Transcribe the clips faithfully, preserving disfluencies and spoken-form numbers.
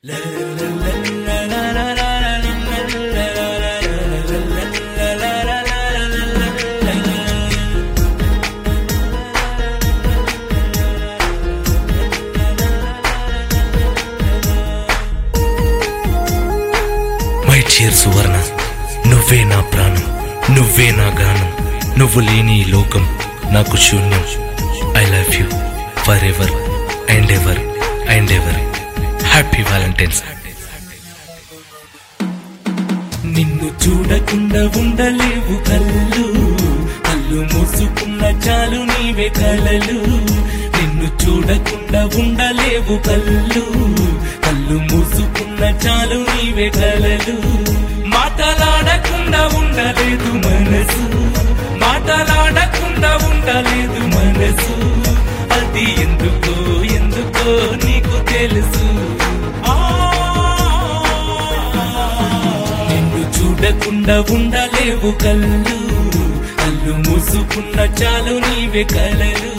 సువర్ణ నువ్వే నా ప్రాణం, నువ్వే నా గానం, నువ్వు లేని ఈ లోకం నాకు శూన్యం. I love you forever and ever and ever. Happy Valentine's. నిన్ను చూడకుండా ఉండలేవు కళ్ళు, కళ్ళు మూసుకున్న చాలు నీవే కలలు. నిన్ను చూడకుండా ఉండలేవు కళ్ళు, కళ్ళు మూసుకున్న చాలు నీవే కలలు. మాటలాడకుండా ఉండలేదు మనసు, మాటలాడకుండా ఉండలేదు మనసు. అది ఎందుకో ఎందుకో నీకు తెలుసు. నిన్ను చూడకుండా ఉండలేవు కళ్ళు, కళ్ళు మూసుకున్న చాలు నీవే కలలు.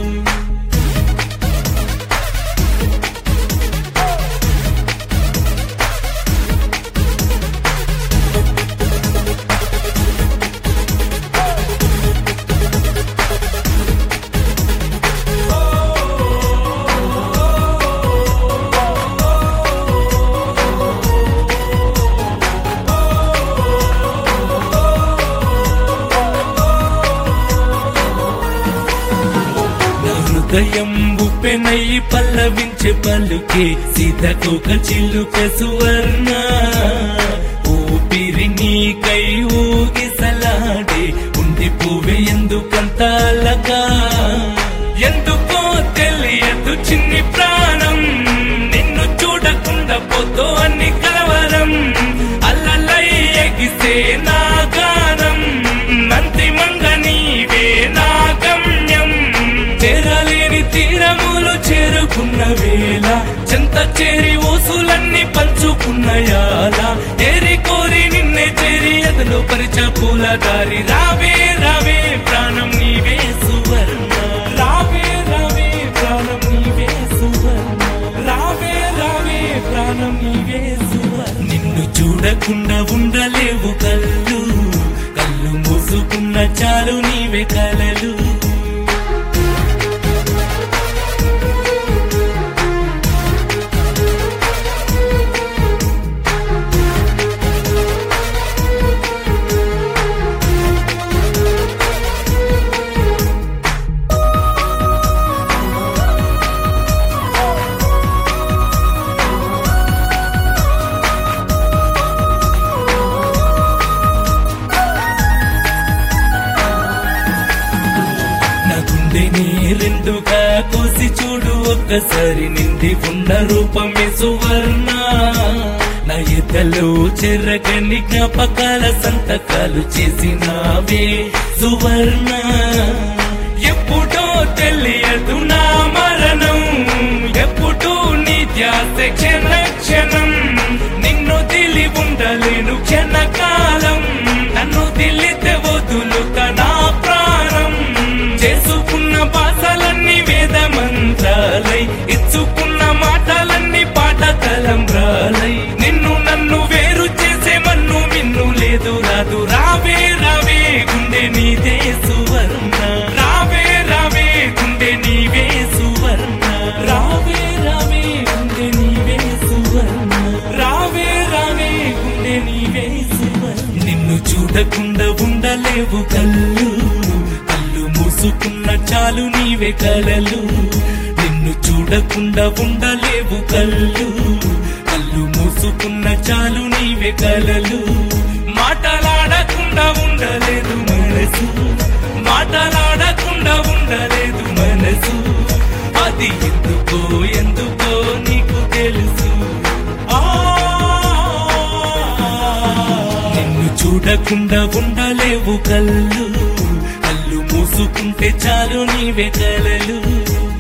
హృదయం ఉప్పెనై పల్లవించే పలుకే సీతకొక చిలుక సువర్ణ. ఊపిరి నీకై ఊగిసలాడే ఉంది పువ్వే ఎందుకంత అలగా. ఎందుకో తెలియదు చిన్ని ప్రాణం, నిన్ను చూడకుండా పోతో అన్ని కలవరం. అల్లలై ఎగిసే నా గానం, అంతిమంగా నీవే నా గమ్యం. చేరలేని తీరములు చేరుకున్న వేళ, చెంత చేరి ఊసులన్నీ పంచుకున్న యాల. ఏరి కోరి నిన్నే చేరి ఎదలో పరిచ పూల దారి. రావే రావే ప్రాణం నీవే సువర్ణ, రావే రావే ప్రాణం నీవే సువర్ణ, రావే రావే ప్రాణం నీవే సువర్ణ. నిన్ను చూడకుండా ఉండలేవు కళ్ళు, కళ్ళు మూసుకున్న చాలు నీవే కలలు. రెండుగా కోసి చూడు ఒక్కసారి, నిండి ఉన్న రూపమే సువర్ణ. నా ఎదలో చెరగని జ్ఞాపకాల సంతకాలు చేసినావే సువర్ణ. ఎప్పుడో తెలియదు నా మరణం, ఎప్పుడు నీ ధ్యాస క్షణ క్షణం. నిన్ను దిలి ఉండలేను క్షణకాలం, నన్ను దిలితే వదులుత నా ప్రాణం. చేసుకున్న భాషలన్నీ వేద మంత్రాలై, ఇచ్చుకున్న మాటలన్నీ పాట తలంబ్రాలై. నిన్ను నన్ను వేరు చేసే మన్ను మిన్ను లేదు రాదు. రావే రావే గుండె నీదే సువర్ణ, రావే రావే గుండె నీవే సువర్ణ, రావే రావే గుండె నీవే సువర్ణ, రావే రావే గుండె నీవే సువర్ణ. నిన్ను చూడకుండా ఉండలేవు కళ్ళు, మూసుకున్న చాలు నీవే కలలు. నిన్ను చూడకుండా ఉండలేవు కళ్ళు, కళ్ళు మూసుకున్న చాలు నీవే కలలు. మాటలాడకుండా ఉండలేదు మనసు, మాటలాడకుండా ఉండలేదు మనసు. అది ఎందుకో ఎందుకో నీకు తెలుసు. నిన్ను చూడకుండా ఉండలేవు కళ్ళు, మూసుకుంటే చాలు నీవే కలలు.